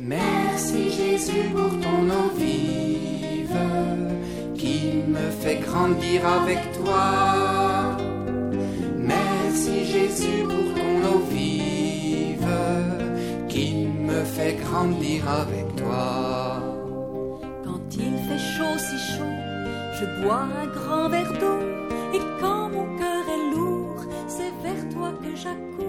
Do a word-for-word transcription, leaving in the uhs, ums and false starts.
Merci Jésus pour ton eau vive qui me fait grandir avec toi. Merci Jésus pour ton eau vive qui me fait grandir avec toi. Quand il fait chaud, si chaud, je bois un grand verre d'eau. Et quand mon cœur est lourd, c'est vers toi que j'accours.